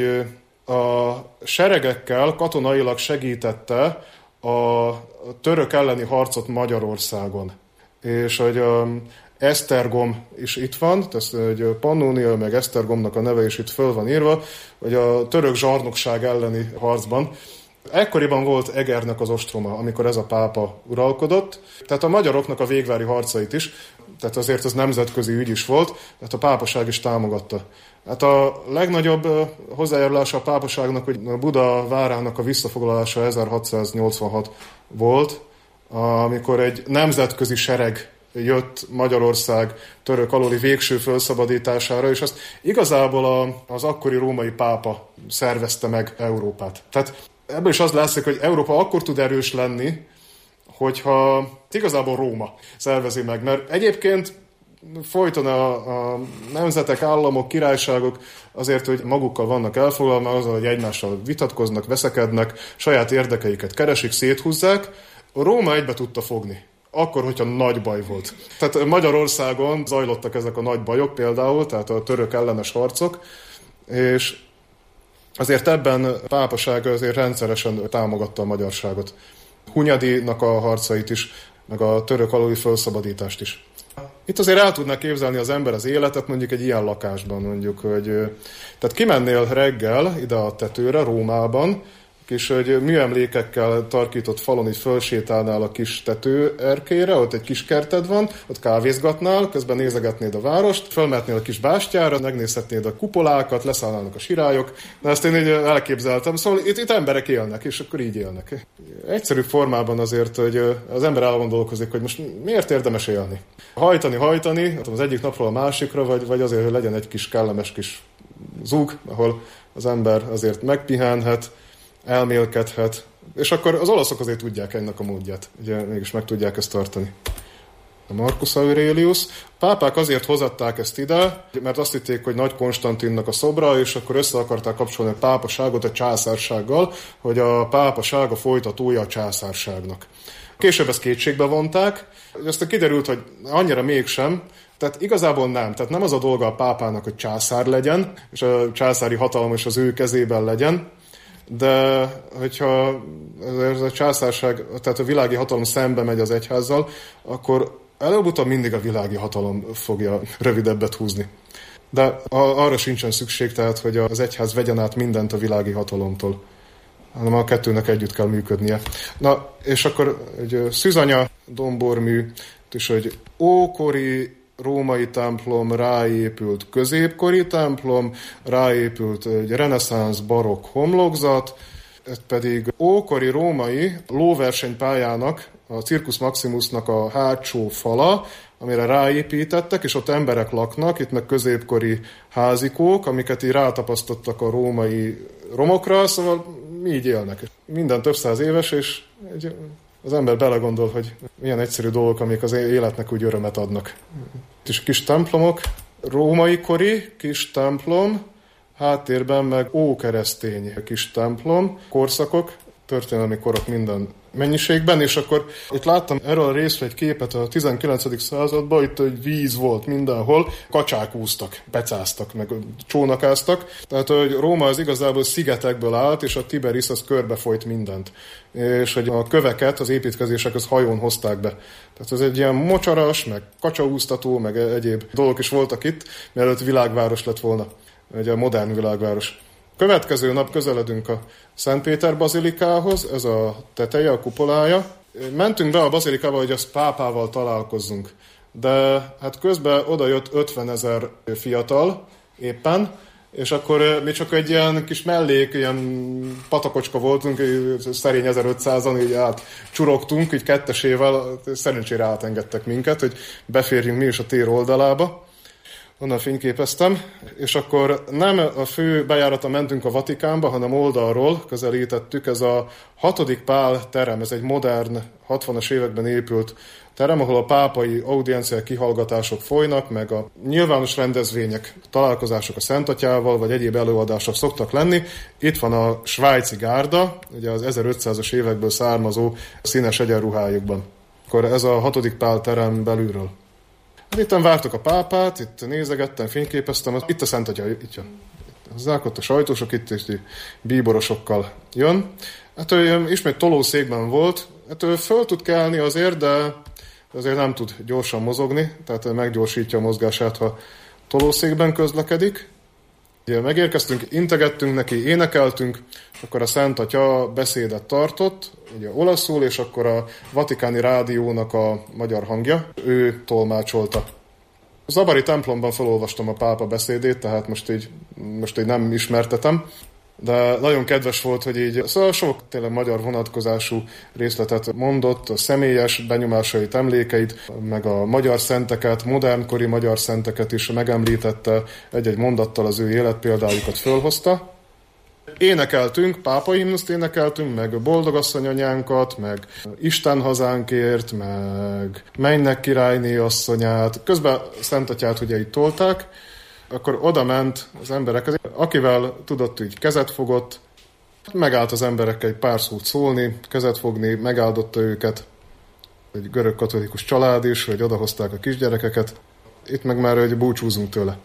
a seregekkel katonailag segítette a török elleni harcot Magyarországon. És hogy a Esztergom is itt van, tehát hogy Pannonia meg Esztergomnak a neve is itt föl van írva, hogy a török zsarnokság elleni harcban. Ekkoriban volt Egernek az ostroma, amikor ez a pápa uralkodott. Tehát a magyaroknak a végvári harcait is, tehát azért ez nemzetközi ügy is volt, tehát a pápaság is támogatta. Hát a legnagyobb hozzájárulása a pápaságnak, hogy Buda várának a visszafoglalása ezerhatszáznyolcvanhat volt, amikor egy nemzetközi sereg jött Magyarország török alóli végső felszabadítására, és azt igazából a, az akkori római pápa szervezte meg Európát. Tehát ebből is az látszik, hogy Európa akkor tud erős lenni, hogyha igazából Róma szervezi meg, mert egyébként folyton a, a nemzetek, államok, királyságok azért, hogy magukkal vannak elfoglalva, azzal, hogy egymással vitatkoznak, veszekednek, saját érdekeiket keresik, széthúzzák. Róma egybe tudta fogni. Akkor, hogyha nagy baj volt. Tehát Magyarországon zajlottak ezek a nagy bajok például, tehát a török ellenes harcok, és azért ebben a pápaság azért rendszeresen támogatta a magyarságot. Hunyadinak a harcait is, meg a török alóli felszabadítást is. Itt azért el tudná képzelni az ember az életet mondjuk egy ilyen lakásban, mondjuk, hogy tehát kimennél reggel ide a tetőre, Rómában, és hogy műemlékekkel tarkított falon így fölsétálnál a kis tetőerkére, ott egy kis kerted van, ott kávézgatnál, közben nézegetnéd a várost, fölmehetnél a kis bástyára, megnézhetnéd a kupolákat, leszállnának a sirályok. Na ezt én így elképzeltem, szóval itt, itt emberek élnek, és akkor így élnek. Egyszerű formában azért, hogy az ember elgondolkozik, hogy most miért érdemes élni. Hajtani, hajtani, az egyik napról a másikra, vagy, vagy azért, hogy legyen egy kis kellemes kis zug, ahol az ember azért megpihenhet, elmélkedhet, és akkor az olaszok azért tudják ennek a módját, ugye mégis meg tudják ezt tartani. A Marcus Aurelius. A pápák azért hozatták ezt ide, mert azt hitték, hogy Nagy Konstantinnak a szobra, és akkor össze akarták kapcsolni a pápaságot a császársággal, hogy a pápaság a folytatója a császárságnak. Később ezt kétségbe vonták, aztán kiderült, hogy annyira mégsem, tehát igazából nem. Tehát nem az a dolga a pápának, hogy császár legyen, és a császári hatalom is az ő kezében legyen, de hogyha ez a császárság, tehát a világi hatalom szembe megy az egyházzal, akkor előbb-utóbb mindig a világi hatalom fogja rövidebbet húzni. De arra sincsen szükség, tehát, hogy az egyház vegyen át mindent a világi hatalomtól, hanem a kettőnek együtt kell működnie. Na, és akkor egy szűzanya dombormű, és hogy ókori római templom, ráépült középkori templom, ráépült egy reneszánsz barokk homlokzat, ez pedig ókori római lóversenypályának, a Circus Maximusnak a hátsó fala, amire ráépítettek, és ott emberek laknak, itt meg középkori házikók, amiket így rátapasztottak a római romokra, szóval mi így élnek. Minden több száz éves, és egy, az ember belegondol, hogy milyen egyszerű dolgok, amik az életnek úgy örömet adnak. És kis templomok, római kori kis templom, háttérben meg ókeresztény kis templom, korszakok, történelmi korok minden mennyiségben, és akkor itt láttam erről a részről egy képet a tizenkilencedik században, itt egy víz volt mindenhol, kacsák úsztak, becáztak, meg csónakáztak, tehát hogy Róma az igazából szigetekből állt, és a Tiberis az körbefolyt mindent, és hogy a köveket az építkezésekhez hajón hozták be. Tehát ez egy ilyen mocsaras, meg kacsaúsztató, meg egyéb dolgok is voltak itt, mielőtt világváros lett volna, egy modern világváros. Következő nap közeledünk a Szentpéter bazilikához, ez a teteje, a kupolája. Mentünk be a bazilikába, hogy az pápával találkozzunk, de hát közben oda jött ötvenezer fiatal éppen, és akkor mi csak egy ilyen kis mellék, ilyen patakocska voltunk, szerény ezerötszázan, így át csurogtunk, így kettesével, szerencsére átengedtek minket, hogy beférjünk mi is a tér oldalába. Onnan fényképeztem, és akkor nem a fő bejárata mentünk a Vatikánba, hanem oldalról közelítettük. Ez a hatodik Pál terem, ez egy modern, hatvanas években épült terem, ahol a pápai audienciák, kihallgatások folynak, meg a nyilvános rendezvények, találkozások a Szent Atyával, vagy egyéb előadások szoktak lenni. Itt van a svájci gárda, ugye az ezerötszázas évekből származó színes egyenruhájukban. Akkor ez a hatodik Pál terem belülről. Itt vártuk a pápát, itt nézegettem, fényképeztem, itt a Szent Atya, itt jön. Hozzák ott a sajtósok, itt és bíborosokkal jön. Hát ő ismét tolószékben volt, hát ő föl tud kelni azért, de azért nem tud gyorsan mozogni, tehát meggyorsítja a mozgását, ha tolószékben közlekedik. Ugye megérkeztünk, integettünk neki, énekeltünk, akkor a Szent Atya beszédet tartott, ugye olaszul, és akkor a Vatikáni Rádiónak a magyar hangja, ő tolmácsolta. A Zabari templomban felolvastam a pápa beszédét, tehát most így, most így nem ismertetem, de nagyon kedves volt, hogy így, szóval sok tényleg magyar vonatkozású részletet mondott, a személyes benyomásait, emlékeit, meg a magyar szenteket, modernkori magyar szenteket is megemlítette, egy-egy mondattal az ő életpéldájukat fölhozta. Énekeltünk, pápai himnuszt énekeltünk, meg Boldogasszony anyánkat, meg Isten hazánkért, meg Mennek királyné asszonyát. Közben Szent Atyát ugye így tolták, akkor oda ment az emberekhez, akivel tudott, így kezet fogott, megállt az emberekkel egy pár szót szólni, kezet fogni, megáldotta őket. Egy görög katolikus család is, hogy odahozták a kisgyerekeket. Itt meg már, hogy búcsúzunk tőle.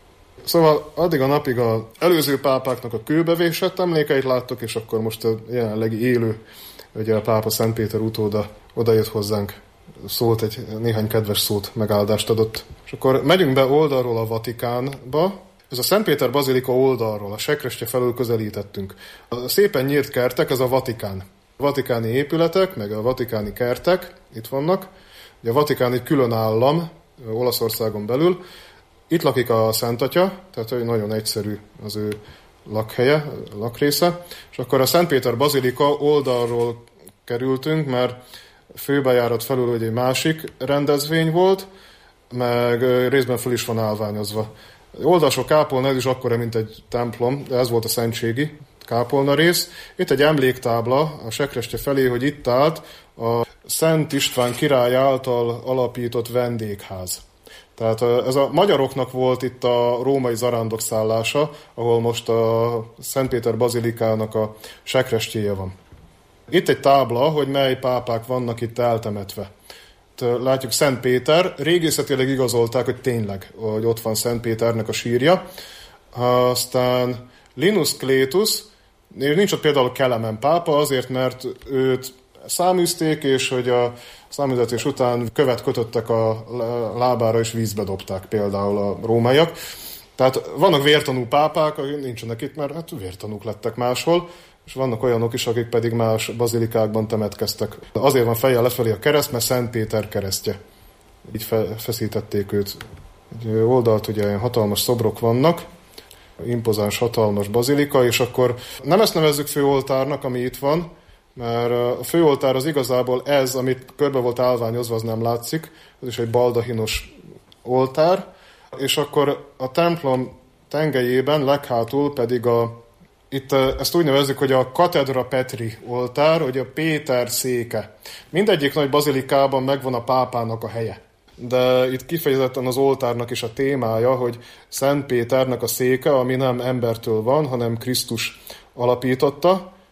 Szóval addig a napig az előző pápáknak a kőbevésett emlékeit láttok, és akkor most a jelenlegi élő, ugye a pápa Szent Péter utóda odajött hozzánk, szólt egy néhány kedves szót, megáldást adott. És akkor megyünk be oldalról a Vatikánba. Ez a Szent Péter bazilika oldalról, a sekrestye felől közelítettünk. A szépen nyírt kertek, ez a Vatikán. A vatikáni épületek, meg a vatikáni kertek itt vannak. Ugye a Vatikán egy külön állam Olaszországon belül. Itt lakik a Szent Atya, tehát nagyon egyszerű az ő lakhelye, lakrésze. És akkor a Szent Péter bazilika oldalról kerültünk, mert főbejárat felül egy másik rendezvény volt, meg részben föl is van állványozva. Oldalsó kápolna, ez is akkora, mint egy templom, de ez volt a szentségi kápolna rész. Itt egy emléktábla a sekrestye felé, hogy itt állt a Szent István király által alapított vendégház. Tehát ez a magyaroknak volt itt a római zarándok szállása, ahol most a Szent Péter bazilikának a sekrestjéje van. Itt egy tábla, hogy mely pápák vannak itt eltemetve. Látjuk Szent Péter, régészetileg igazolták, hogy tényleg, hogy ott van Szent Péternek a sírja. Aztán Linus Cletus, nincs ott például Kelemen pápa, azért, mert őt száműzték, és hogy a száműzetés után követ kötöttek a lábára, és vízbe dobták például a rómaiak. Tehát vannak vértanú pápák, akik nincsenek itt, mert hát vértanúk lettek máshol, és vannak olyanok is, akik pedig más bazilikákban temetkeztek. Azért van fejjel lefelé a kereszt, mert Szent Péter keresztje. Így fe- feszítették őt. Egy oldalt ugye hatalmas szobrok vannak, impozáns, hatalmas bazilika, és akkor nem ezt nevezzük főoltárnak, ami itt van, mert a főoltár az igazából ez, amit körbe volt állványozva, az nem látszik, ez is egy baldahinos oltár, és akkor a templom tengelyében leghátul pedig a, itt ezt úgy nevezzük, hogy a Katedra Petri oltár, hogy a Péter széke. Mindegyik nagy bazilikában megvan a pápának a helye. De itt kifejezetten az oltárnak is a témája, hogy Szent Péternek a széke, ami nem embertől van, hanem Krisztus alapította,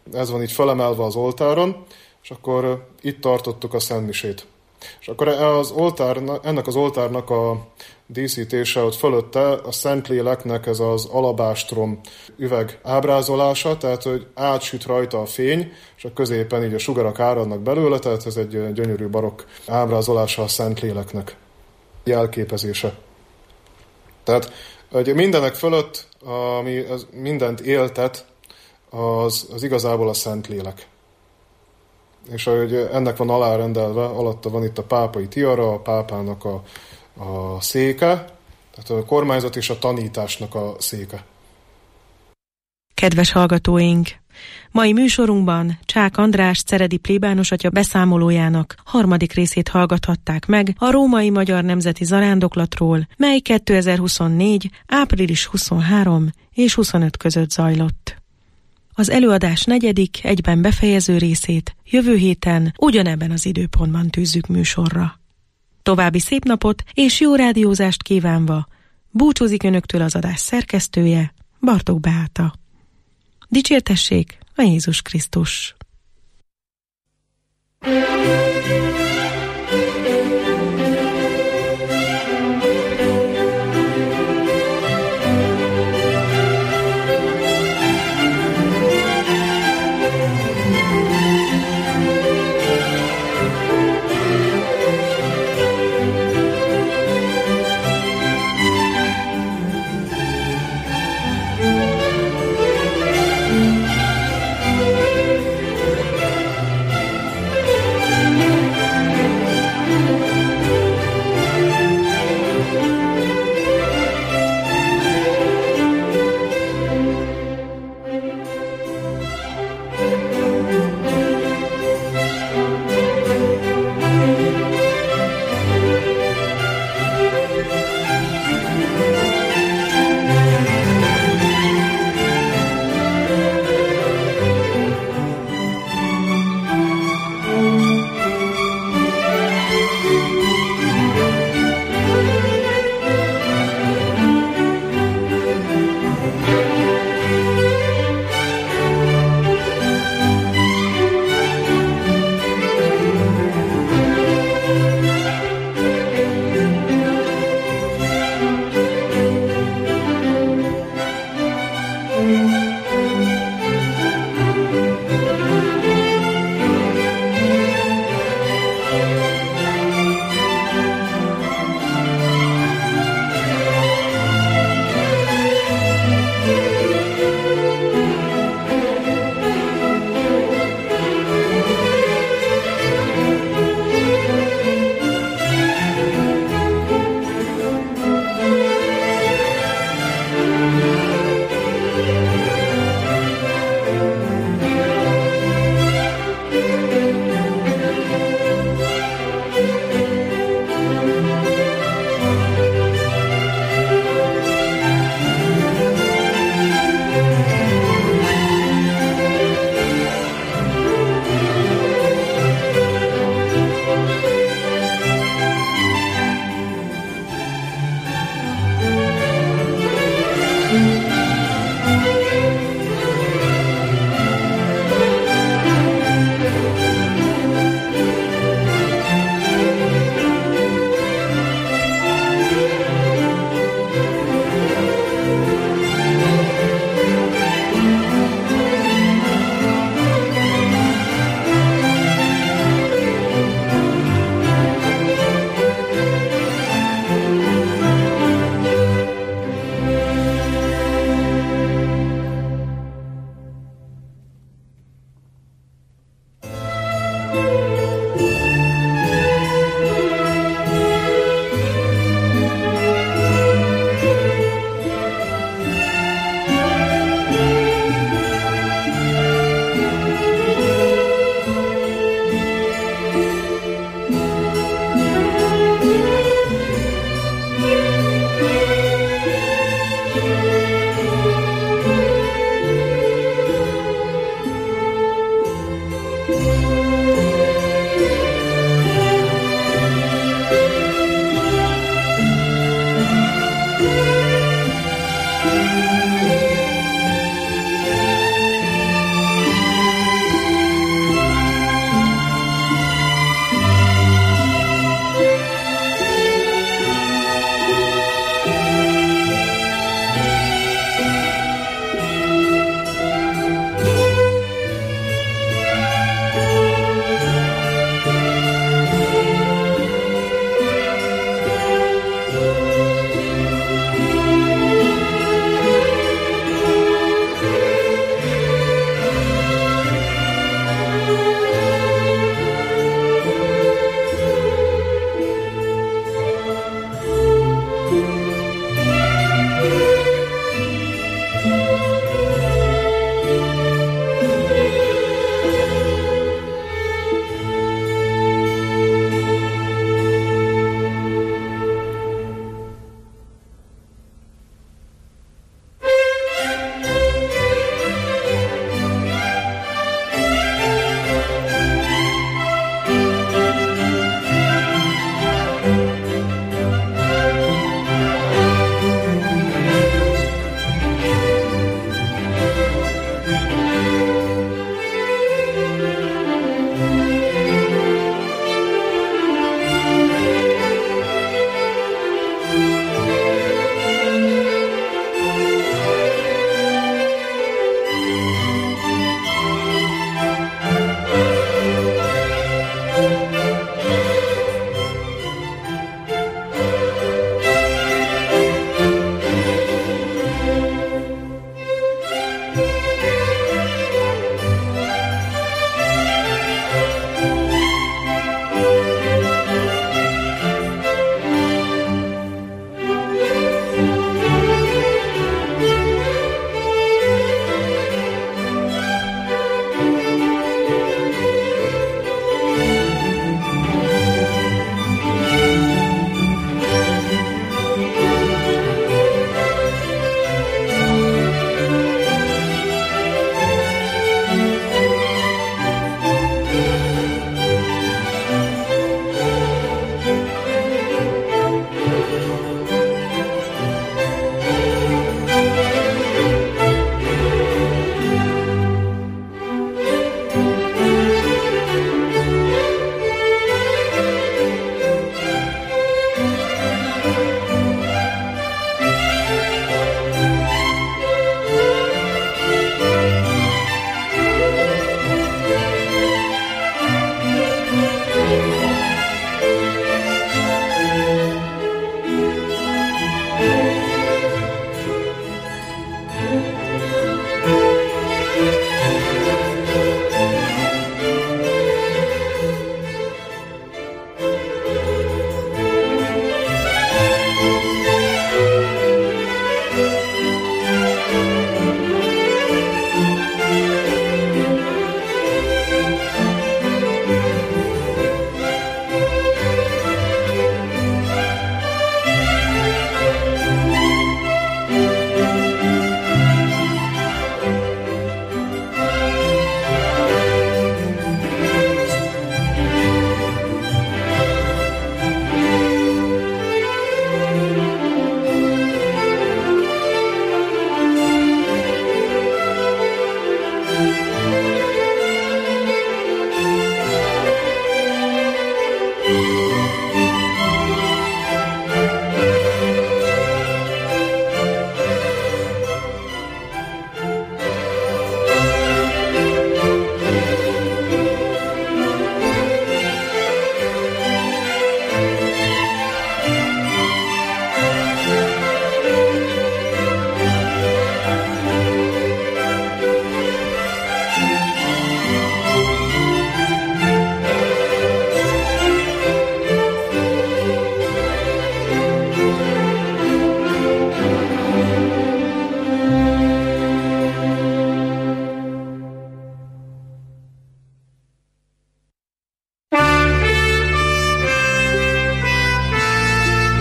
ez van így felemelve az oltáron, és akkor itt tartottuk a szentmisét. És akkor az oltár, ennek az oltárnak a díszítése ott fölötte a Szentléleknek ez az alabástrom üveg ábrázolása, tehát hogy átsüt rajta a fény, és a középen így a sugarak áradnak belőle, tehát ez egy gyönyörű barokk ábrázolása a Szentléleknek, jelképezése. Tehát hogy mindenek fölött, ami az mindent éltet, az, az igazából a Szentlélek. És ahogy ennek van alárendelve, alatta van itt a pápai tiara, a pápának a, a széke, tehát a kormányzat és a tanításnak a széke. Kedves hallgatóink! Mai műsorunkban Csák András ceredi plébános atya beszámolójának harmadik részét hallgathatták meg a római magyar nemzeti zarándoklatról, mely kétezer-huszonnégy. április huszonharmadika és huszonötödike között zajlott. Az előadás negyedik, egyben befejező részét jövő héten ugyanebben az időpontban tűzzük műsorra. További szép napot és jó rádiózást kívánva búcsúzik önöktől az adás szerkesztője, Bartók Beáta. Dicsértessék a Jézus Krisztus!